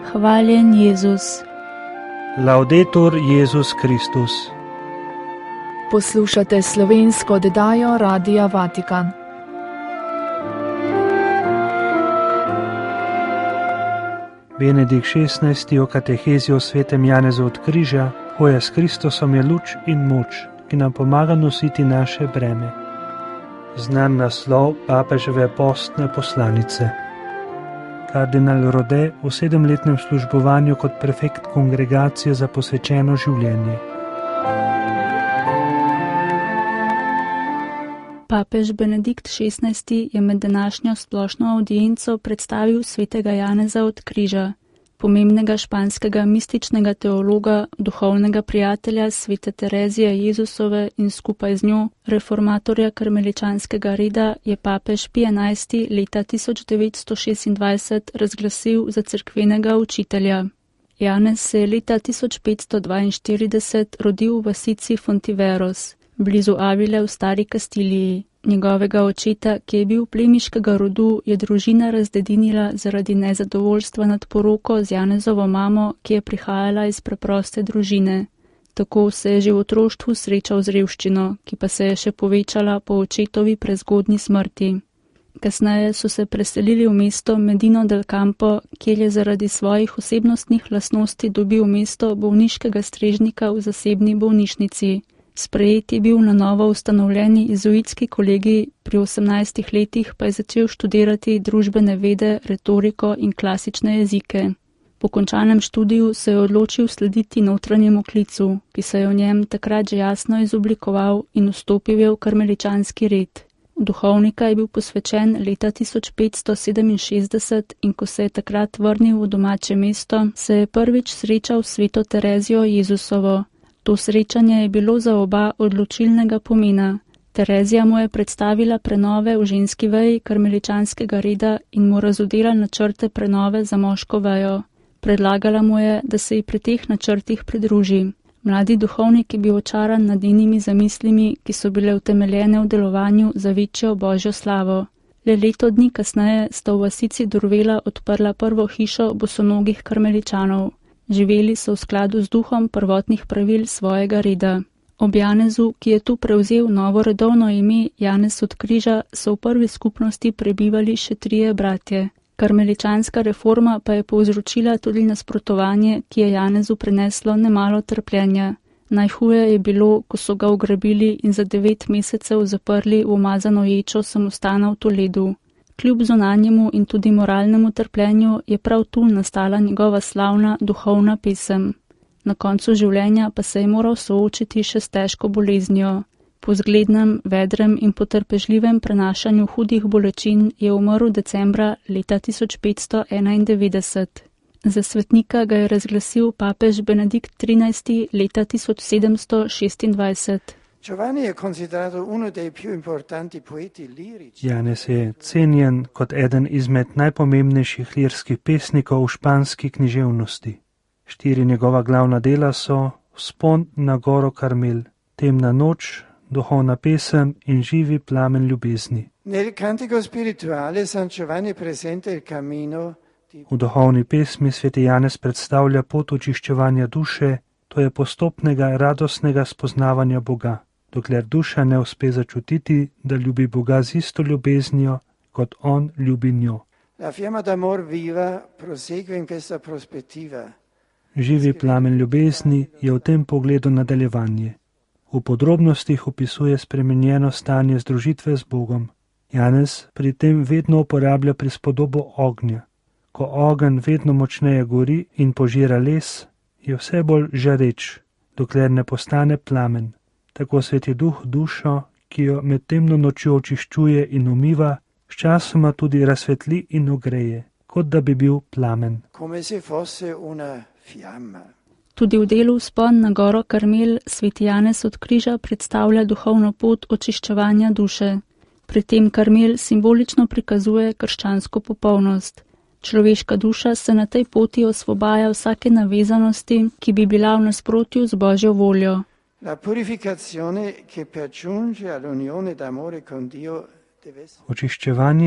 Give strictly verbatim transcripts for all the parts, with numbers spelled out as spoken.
Hvaljen Jezus. Laudetur Jezus Kristus. Poslušate slovensko oddajo Radia Vatikan. Benedikt šestnajsti o katehezi o svetem Janezu od križa, hoja s Kristusom je luč in moč, ki nam pomaga nositi naše breme. Znan naslov papeževe postne poslanice. Kardinal Rode v sedemletnem službovanju kot prefekt kongregacije za posvečeno življenje. Papež Benedikt šestnajsti je med današnjo splošno avdienco predstavil svetega Janeza od križa, pomembnega španskega mističnega teologa, duhovnega prijatelja svete Terezije Jezusove in skupaj z njo reformatorja karmeličanskega reda je papež Pij enajsti leta tisoč devetsto šestindvajset razglasil za cerkvenega učitelja. Janez se je leta tisoč petsto dvainštirideset rodil v vasici Fontiveros, blizu Avile v stari Kastiliji. Njegovega očeta, ki je bil plemiškega rodu, je družina razdedinila zaradi nezadovoljstva nad poroko z Janezovo mamo, ki je prihajala iz preproste družine. Tako se je že v otroštvu srečal z revščino, ki pa se je še povečala po očetovi prezgodnji smrti. Kasneje so se preselili v mesto Medino del Campo, kjer je zaradi svojih osebnostnih lastnosti dobil mesto bolniškega strežnika v zasebni bolnišnici. Sprejet je bil na novo ustanovljeni jezuitski kolegij, pri osemnajstih letih pa je začel študirati družbene vede, retoriko in klasične jezike. Po končanem študiju se je odločil slediti notranjemu klicu, ki se je v njem takrat že jasno izoblikoval in vstopil je v karmeličanski red. Duhovnika je bil posvečen leta tisoč petsto sedeminšestdeset in ko se je takrat vrnil v domače mesto, se je prvič srečal s sveto Terezijo Jezusovo. To srečanje je bilo za oba odločilnega pomena. Terezija mu je predstavila prenove v ženski veji karmeličanskega reda in mu razodela načrte prenove za moško vejo. Predlagala mu je, da se ji pri teh načrtih pridruži. Mladi duhovnik je bil očaran nad njenimi zamislimi, ki so bile utemeljene v delovanju za večjo božjo slavo. Le leto dni kasneje sta v vasici Durvela odprla prvo hišo bosonogih karmeličanov. Živeli so v skladu z duhom prvotnih pravil svojega reda. Ob Janezu, ki je tu prevzel novo redovno ime Janez od križa, so v prvi skupnosti prebivali še trije bratje. Karmeličanska reforma pa je povzročila tudi nasprotovanje, ki je Janezu prineslo nemalo trpljenja. Najhuje je bilo, ko so ga ugrabili in za devet mesecev zaprli v umazano ječo samostana v Toledu. Kljub zunanjemu in tudi moralnemu trpljenju je prav tu nastala njegova slavna duhovna pesem. Na koncu življenja pa se je moral soočiti še s težko boleznijo. Po zglednem, vedrem in potrpežljivem prenašanju hudih bolečin je umrl decembra leta tisoč petsto enaindevetdeset. Za svetnika ga je razglasil papež Benedikt trinajsti leta tisoč sedemsto šestindvajset. Janez je cenjen kot eden izmed najpomembnejših lirskih pesnikov v španski književnosti. Štiri njegova glavna dela so Vzpon na goro Karmel, Temna noč, Duhovna pesem in Živi plamen ljubezni. V duhovni pesmi sveti Janez predstavlja pot očiščevanja duše, to je postopnega radostnega spoznavanja Boga, dokler duša ne uspe začutiti, da ljubi Boga z isto ljubeznijo, kot On ljubi njo. Živi plamen ljubezni je v tem pogledu nadaljevanje. V podrobnostih opisuje spremenjeno stanje združitve z Bogom. Janez pri tem vedno uporablja prispodobo ognja. Ko ogenj vedno močneje gori in požira les, je vse bolj žareč, dokler ne postane plamen. Tako sveti duh dušo, ki jo med temno nočjo očiščuje in umiva, sčasoma tudi razsvetli in ogreje, kot da bi bil plamen. Tudi v delu Vzpon na goro Karmel sveti Janez od križa predstavlja duhovno pot očiščevanja duše. Pri tem Karmel simbolično prikazuje krščansko popolnost. Človeška duša se na tej poti osvobaja vsake navezanosti, ki bi bila v nasprotju z Božjo voljo. Očiščevanje,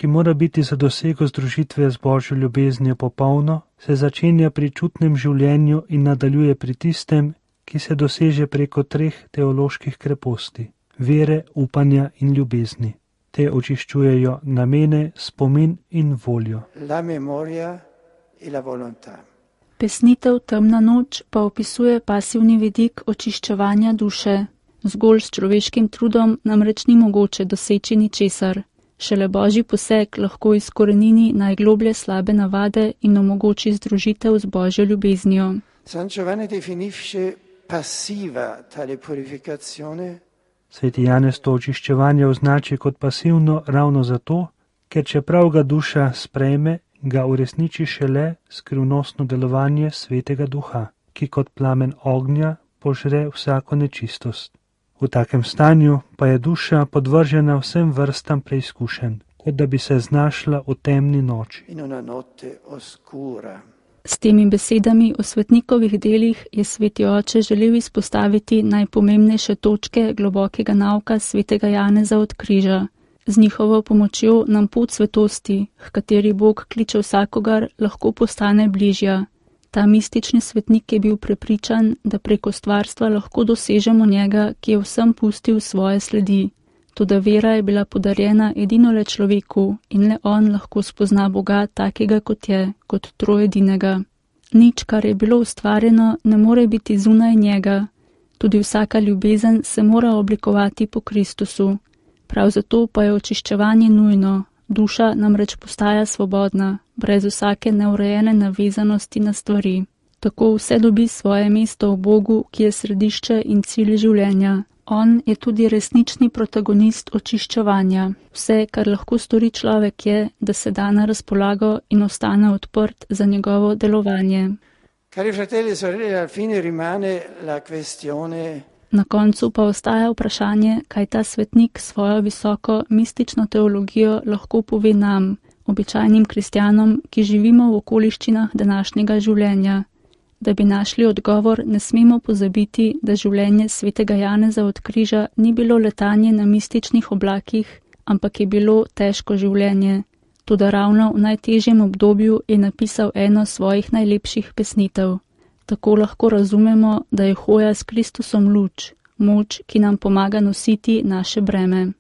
ki mora biti za dosego združitve z Božjo ljubeznijo popolno, se začenja pri čutnem življenju in nadaljuje pri tistem, ki se doseže preko treh teoloških kreposti – vere, upanja in ljubezni. Te očiščujejo namene, spomin in voljo. La memoria e la volontà. Pesnitev Temna noč pa opisuje pasivni vidik očiščevanja duše. Zgolj s človeškim trudom namreč ni mogoče doseči ničesar. Šele Božji poseg lahko izkorenini najgloblje slabe navade in omogoči združitev z Božjo ljubeznijo. San Giovanni definisce passiva tale purificazione. Sveti Janez to očiščevanje označi kot pasivno ravno zato, ker čeprav ga duša sprejme, ga uresniči šele skrivnostno delovanje Svetega Duha, ki kot plamen ognja požre vsako nečistost. V takem stanju pa je duša podvržena vsem vrstam preizkušenj, kot da bi se znašla v temni noči. In una notte oscura. S temi besedami o svetnikovih delih je sveti oče želel izpostaviti najpomembnejše točke globokega nauka svetega Janeza od križa. Z njihovo pomočjo nam pot svetosti, h kateri Bog kliče vsakogar, lahko postane bližja. Ta mistični svetnik je bil prepričan, da preko stvarstva lahko dosežemo njega, ki je vsem pustil svoje sledi. Toda vera je bila podarjena edino le človeku in le on lahko spozna Boga takega, kot je, kot trojedinega. Nič, kar je bilo ustvarjeno, ne more biti zunaj njega. Tudi vsaka ljubezen se mora oblikovati po Kristusu. Prav zato pa je očiščevanje nujno. Duša namreč postaja svobodna, brez vsake neurejene navezanosti na stvari. Tako vse dobi svoje mesto v Bogu, ki je središče in cilj življenja. On je tudi resnični protagonist očiščevanja. Vse, kar lahko stori človek, je, da se da na razpolago in ostane odprt za njegovo delovanje. Cari fratelli e sorelle, al fine rimane la questione. Na koncu pa ostaja vprašanje, kaj ta svetnik svojo visoko mistično teologijo lahko pove nam, običajnim kristjanom, ki živimo v okoliščinah današnjega življenja. Da bi našli odgovor, ne smemo pozabiti, da življenje svetega Janeza od križa ni bilo letanje na mističnih oblakih, ampak je bilo težko življenje. Toda ravno v najtežjem obdobju je napisal eno svojih najlepših pesnitev. Tako lahko razumemo, da je hoja s Kristusom luč, moč, ki nam pomaga nositi naše breme.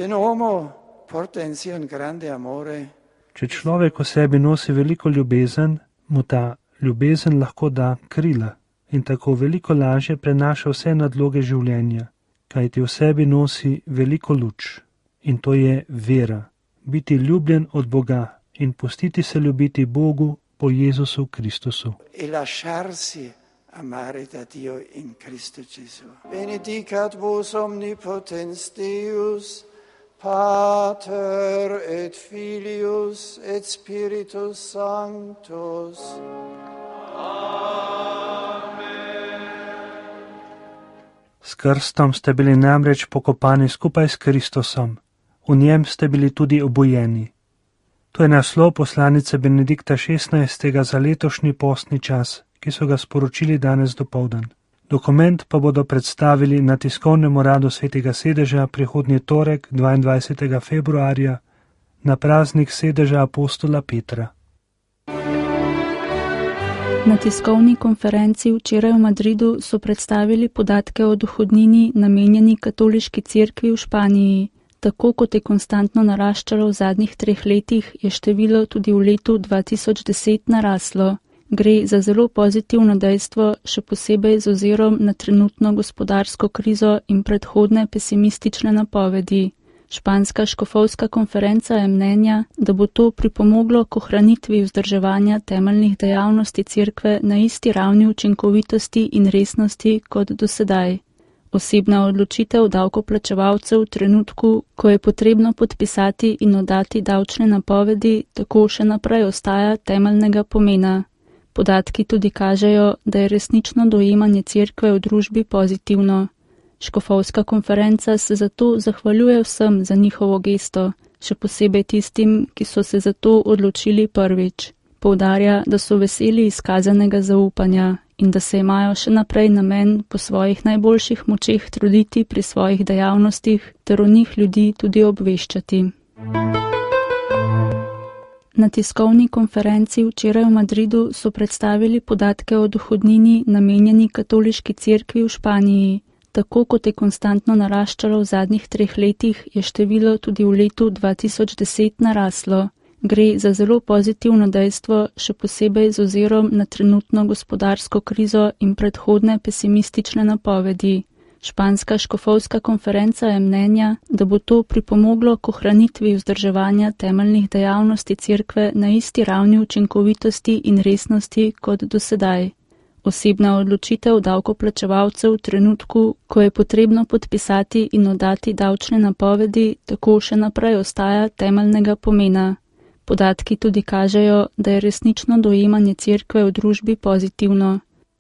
Če človek v sebi nosi veliko ljubezen, mu ta ljubezen lahko da krila in tako veliko lažje prenaša vse nadloge življenja, kajti v sebi nosi veliko luč. In to je vera, biti ljubljen od Boga in pustiti se ljubiti Bogu po Jezusu Kristusu. E lasciarsi amare da Dio in Cristo Gesù. Benedicat vos omnipotens Deus, Pater et Filius et Spiritus Sanctus. S krstom ste bili namreč pokopani skupaj s Kristusom, v njem ste bili tudi obojeni. To je naslov poslanice Benedikta šestnajstega za letošnji postni čas, ki so ga sporočili danes dopoldan. Dokument pa bodo predstavili na tiskovnem uradu Svetega sedeža prihodnji torek, dvaindvajsetega februarja, na praznik sedeža apostola Petra. Na tiskovni konferenci včeraj v Madridu so predstavili podatke o dohodnini namenjeni katoliški cerkvi v Španiji. Tako kot je konstantno naraščalo v zadnjih treh letih, je število tudi v letu dva tisoč deset naraslo. Gre za zelo pozitivno dejstvo, še posebej z ozirom na trenutno gospodarsko krizo in predhodne pesimistične napovedi. Španska škofovska konferenca je mnenja, da bo to pripomoglo k ohranitvi vzdrževanja temeljnih dejavnosti cerkve na isti ravni učinkovitosti in resnosti kot do sedaj. Osebna odločitev davkoplačevalcev v trenutku, ko je potrebno podpisati in oddati davčne napovedi, tako še naprej ostaja temeljnega pomena. Podatki tudi kažejo, da je resnično dojemanje cerkve v družbi pozitivno. Škofovska konferenca se zato zahvaljuje vsem za njihovo gesto, še posebej tistim, ki so se za to odločili prvič. Poudarja, da so veseli izkazanega zaupanja in da se imajo še naprej namen po svojih najboljših močeh truditi pri svojih dejavnostih ter o njih ljudi tudi obveščati. Na tiskovni konferenci včeraj v Madridu so predstavili podatke o dohodnini namenjeni katoliški cerkvi v Španiji. Tako kot je konstantno naraščalo v zadnjih treh letih, je število tudi v letu dva tisoč deset naraslo. Gre za zelo pozitivno dejstvo, še posebej z ozirom na trenutno gospodarsko krizo in predhodne pesimistične napovedi. Španska škofovska konferenca je mnenja, da bo to pripomoglo k ohranitvi vzdrževanja temeljnih dejavnosti cerkve na isti ravni učinkovitosti in resnosti kot do sedaj. Osebna odločitev davkoplačevalcev v trenutku, ko je potrebno podpisati in oddati davčne napovedi, tako še naprej ostaja temeljnega pomena. Podatki tudi kažejo, da je resnično dojemanje cerkve v družbi pozitivno.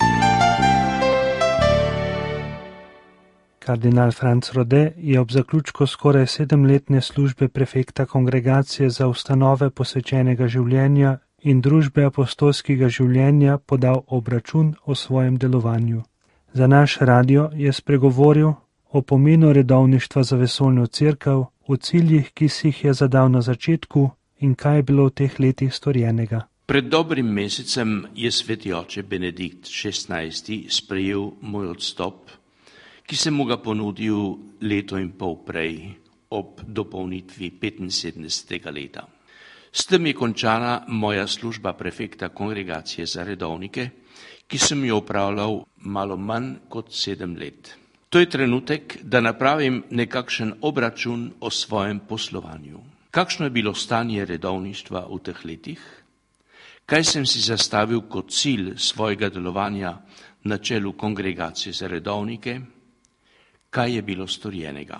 Kardinal Franc Rode je ob zaključku skoraj sedemletne službe prefekta Kongregacije za ustanove posvečenega življenja in družbe apostolskega življenja podal obračun o svojem delovanju. Za naš radio je spregovoril o pomenu redovništva za vesoljno cerkev, o ciljih, ki si jih je zadal na začetku in kaj je bilo v teh letih storjenega. Pred dobrim mesecem je sveti oče Benedikt šestnajsti sprejel moj odstop, ki sem mu ga ponudil leto in pol prej ob dopolnitvi petinsedemdesetega leta. S tem je končana moja služba prefekta Kongregacije za redovnike, ki sem jo opravljal malo manj kot sedem let. To je trenutek, da napravim nekakšen obračun o svojem poslovanju. Kakšno je bilo stanje redovništva v teh letih? Kaj sem si zastavil kot cilj svojega delovanja na čelu Kongregacije za redovnike? Kaj je bilo storjenega?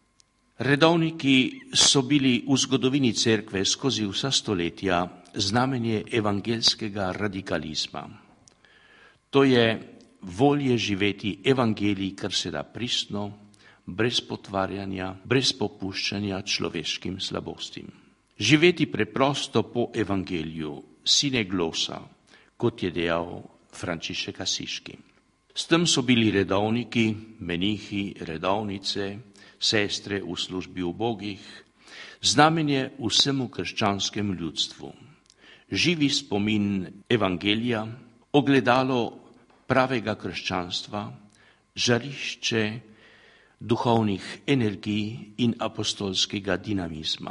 Redovniki so bili v zgodovini cerkve skozi vsa stoletja znamenje evangelskega radikalizma. To je volje živeti evangelij kar se da pristno, brez potvarjanja, brez popuščanja človeškim slabostim. Živeti preprosto po evangeliju, sine glosa, kot je dejal Frančišek Asiški. S tem so bili redovniki, menihi, redovnice, sestre v službi ubogih, znamenje vsemu krščanskemu ljudstvu. Živi spomin evangelija, ogledalo pravega krščanstva, žarišče duhovnih energij in apostolskega dinamizma.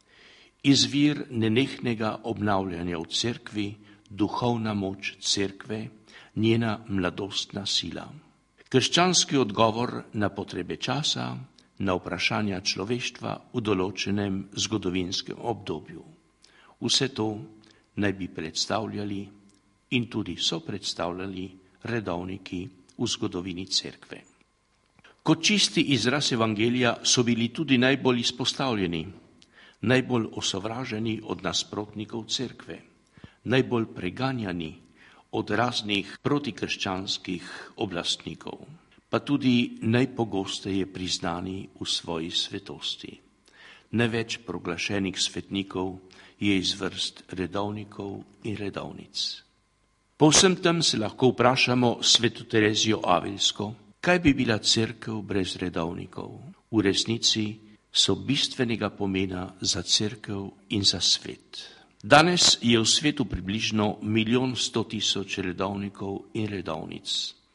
Izvir nenehnega obnavljanja v cerkvi, duhovna moč cerkve, njena mladostna sila. Krščanski odgovor na potrebe časa, na vprašanja človeštva v določenem zgodovinskem obdobju. Vse to naj bi predstavljali in tudi so predstavljali redovniki v zgodovini cerkve. Kot čisti izraz evangelija so bili tudi najbolj izpostavljeni, najbolj osovraženi od nasprotnikov cerkve, najbolj preganjani od raznih protikrščanskih oblastnikov, pa tudi najpogosteje priznani v svoji svetosti. Največ proglašenih svetnikov je iz vrst redovnikov in redovnic. Po vsem tem se lahko vprašamo sveto Terezijo Avilsko, kaj bi bila cerkev brez redovnikov? V resnici so bistvenega pomena za cerkev in za svet. Danes je v svetu približno milijon sto tisoč redovnikov in redovnic,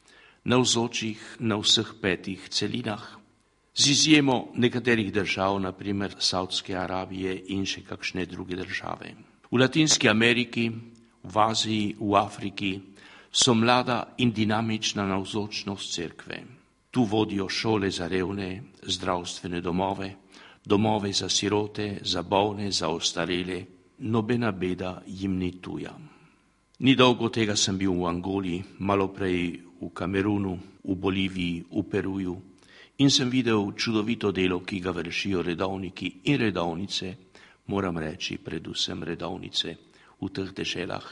navzočih na vseh petih celinah, z izjemo nekaterih držav, na primer Saudske Arabije in še kakšne druge države. V Latinski Ameriki, v Aziji, v Afriki so mlada in dinamična navzočnost cerkve. Tu vodijo šole za revne, zdravstvene domove, domove za sirote, za bolne, za ostarele. Nobena beda jim ni tuja. Ni dolgo tega sem bil v Angoli, malo prej v Kamerunu, v Boliviji, v Peruju in sem videl čudovito delo, ki ga vršijo redovniki in redovnice, moram reči predvsem redovnice v teh deželah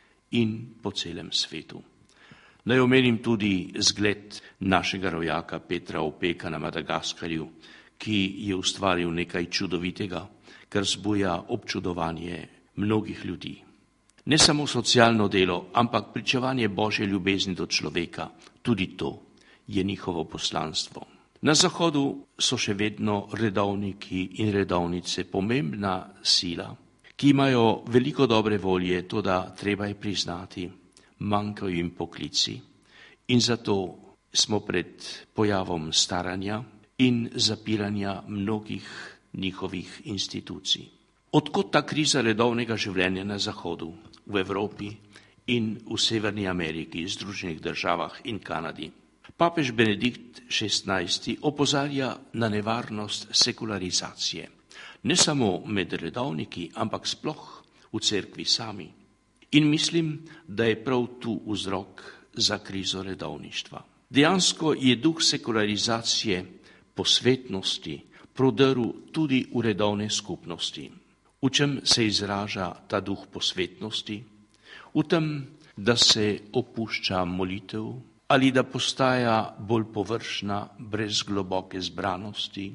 in po celem svetu. Naj omenim tudi zgled našega rojaka Petra Opeka na Madagaskarju, ki je ustvaril nekaj čudovitega, kar zbuja občudovanje mnogih ljudi. Ne samo socialno delo, ampak pričevanje Božje ljubezni do človeka, tudi to je njihovo poslanstvo. Na Zahodu so še vedno redovniki in redovnice pomembna sila, ki imajo veliko dobre volje, toda treba je priznati, manjkajo jim poklici in zato smo pred pojavom staranja in zapiranja mnogih njihovih institucij. Odkot ta kriza redovnega življenja na Zahodu, v Evropi in v Severni Ameriki, Združenih državah in Kanadi? Papež Benedikt šestnajsti opozarja na nevarnost sekularizacije, ne samo med redovniki, ampak sploh v cerkvi sami. In mislim, da je prav tu vzrok za krizo redovništva. Dejansko je duh sekularizacije posvetnosti prodrl tudi v redovne skupnosti. V čem se izraža ta duh posvetnosti? V tem, da se opušča molitev ali da postaja bolj površna, brez globoke zbranosti.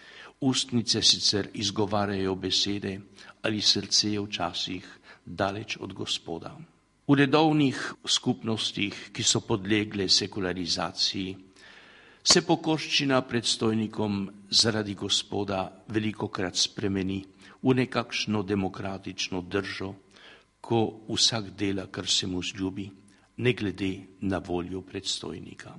Ustnice sicer izgovarjajo besede ali srce je včasih daleč od Gospoda. V redovnih skupnostih, ki so podlegle sekularizaciji, se pokorščina predstojnikom zaradi Gospoda velikokrat spremeni v nekakšno demokratično držo, ko vsak dela, kar se mu zljubi, ne glede na voljo predstojnika.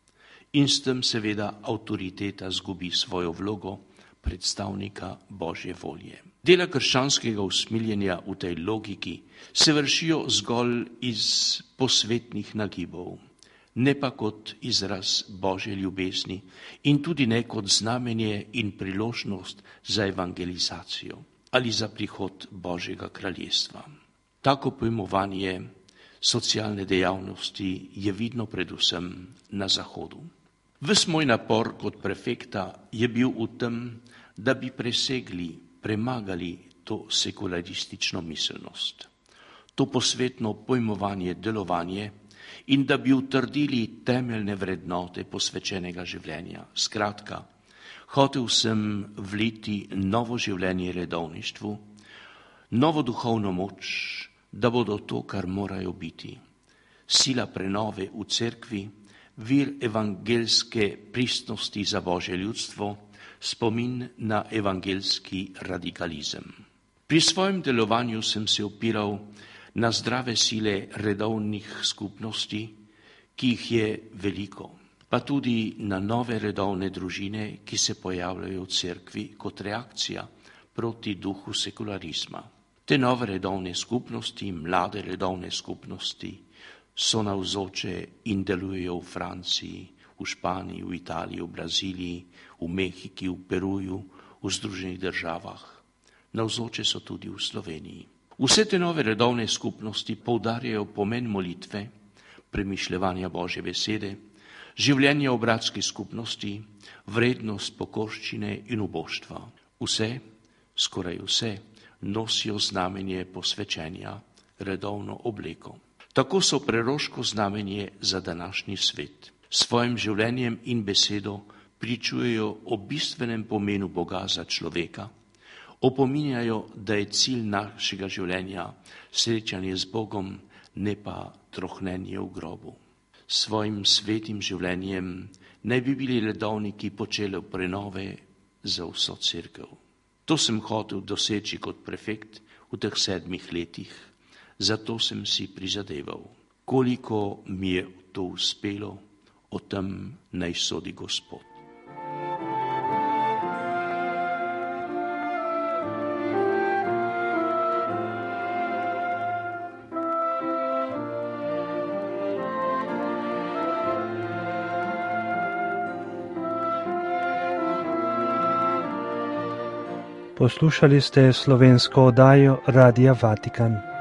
In s tem seveda avtoriteta zgubi svojo vlogo predstavnika Božje volje. Dela krščanskega usmiljenja v tej logiki se vršijo zgolj iz posvetnih nagibov, ne pa kot izraz Božje ljubezni in tudi ne kot znamenje in priložnost za evangelizacijo ali za prihod Božjega kraljestva. Tako pojmovanje socialne dejavnosti je vidno predvsem na Zahodu. Ves moj napor kot prefekta je bil v tem, da bi presegli, premagali to sekularistično miselnost, to posvetno pojmovanje delovanje in da bi utrdili temeljne vrednote posvečenega življenja. Skratka, hotel sem vliti novo življenje redovništvu, novo duhovno moč, da bodo to, kar morajo biti. Sila prenove v cerkvi, vir evangelske pristnosti za Božje ljudstvo, spomin na evangelski radikalizem. Pri svojem delovanju sem se opiral na zdrave sile redovnih skupnosti, ki jih je veliko, pa tudi na nove redovne družine, ki se pojavljajo v cerkvi kot reakcija proti duhu sekularizma. Te nove redovne skupnosti, mlade redovne skupnosti, so navzoče in delujejo v Franciji, v Španiji, v Italiji, v Braziliji, v Mehiki, v Peruju, v Združenih državah. Navzoče so tudi v Sloveniji. Vse te nove redovne skupnosti poudarjajo pomen molitve, premišljevanja Božje besede, življenja v bratski skupnosti, vrednost pokorščine in uboštva. Vse, skoraj vse, nosijo znamenje posvečenja, redovno obleko. Tako so preroško znamenje za današnji svet. S svojim življenjem in besedo pričujejo o bistvenem pomenu Boga za človeka, opominjajo, da je cilj našega življenja srečanje z Bogom, ne pa trohnenje v grobu. S svojim svetim življenjem naj bi bili redovniki počeli prenove za vso cerkev. To sem hotel doseči kot prefekt v teh sedmih letih, zato sem si prizadeval. Koliko mi je to uspelo, o tem naj sodi Gospod. Poslušali ste slovensko oddajo Radia Vatikan.